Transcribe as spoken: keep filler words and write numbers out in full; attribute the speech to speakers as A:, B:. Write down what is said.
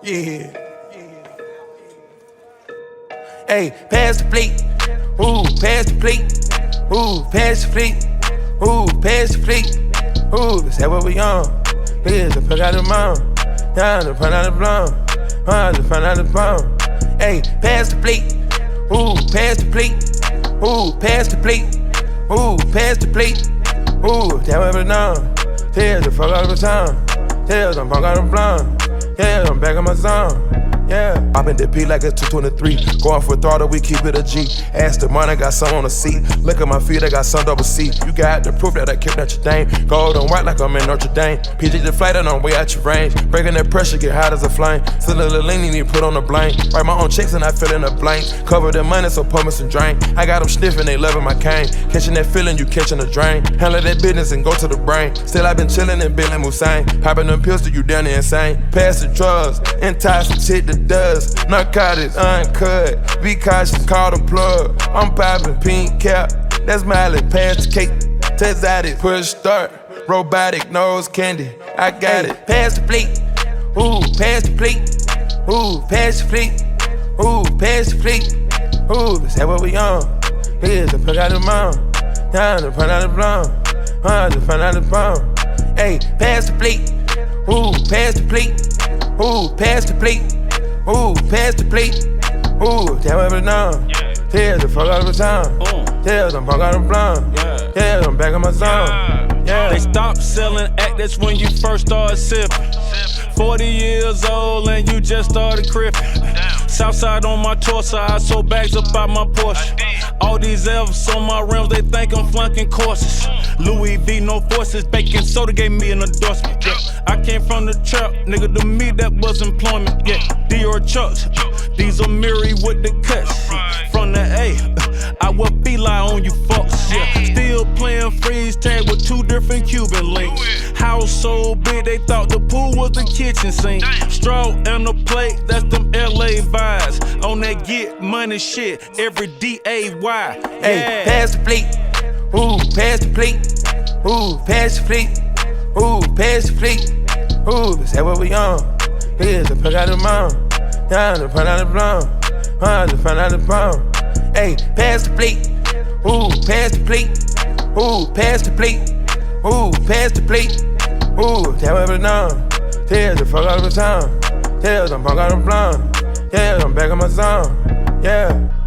A: Yeah. Hey, pass the plate. Ooh, pass the plate. Ooh, pass the plate. Ooh, pass the plate. Ooh, that's what we on. Here's the fuck out of the mom. Down the front of the blonde. On the front of the phone. Hey, pass the plate. Ooh, pass the plate. Ooh, pass the plate. Ooh, pass the plate. Ooh, that's what we on. Here's the fuck out of the town. Here's the fuck out of the blonde. Yeah, I'm back on my zone. Yeah, I'm in the P like it's two twenty-three. Going for throttle, we keep it a G. Ask the money, got some on the seat. Look at my feet, I got some double C. You got the proof that I kept Notre Dame. Gold and white like I'm in Notre Dame. P G the flight and I'm way out your range. Breaking that pressure, get hot as a flame. Still a little lean, need put on the blank. Write my own checks and I fill in the blank. Cover the money, so pour me some drink. I got them sniffing, they loving my cane. Catching that feeling, you catching the drain. Handle that business and go to the brain. Still I been chillin' in Billy Musain. Popping them pills till you down there insane. Pass the drugs, entice shit the does. Narcotics, uncut. Be cautious, call the plug. I'm poppin' pink cap. That's Miley, pass the cake. Test out it, push start. Robotic, nose candy. I got it. Pass the plate. Ooh, pass the plate. Ooh, pass the plate. Ooh, pass the plate. Ooh, that's what we on. Here's the fuck out of the mom. Down the front of the blonde. On the front of the phone. Hey, pass the plate. Ooh, pass the plate. Ooh, pass the plate. Ooh, pass the plate. Ooh, that's what we on. Here's the fuck out of the town. Here's the fuck out of the blonde. Yeah, I'm back on my zone. Yeah.
B: They stopped selling act, that's when you first started sipping. forty years old and you just started crippin'. Southside on my torso, I sold bags up out my Porsche. All these F's on my rims, they think I'm flunking courses. Louis V, no forces, baking soda gave me an endorsement. Yeah. I came from the trap, nigga, to me that was employment. Yeah, Dior Chucks, these are Miri with the cuts. From the A, I will be lie on you fucks. Yeah, still playing freeze tag with two different Cuban links. House so big they thought the pool was the kitchen sink. Straw and a plate, that's them L A vibes. On that get money shit, every D A Y. Yeah.
A: Hey, pass the plate. Ooh, pass the plate. Ooh, pass the plate. Ooh, pass the plate. Ooh, that's what we on. Here's the fuck out of the mom. Down the front of the blonde. On the front of the phone. Hey, pass the plate. Ooh, pass the plate. Ooh, pass the plate. Ooh, pass the plate. Ooh, that's what we on. Here's the fuck out of the town. Here's the fuck out of the blonde. Yeah, I'm back on my zone. Yeah.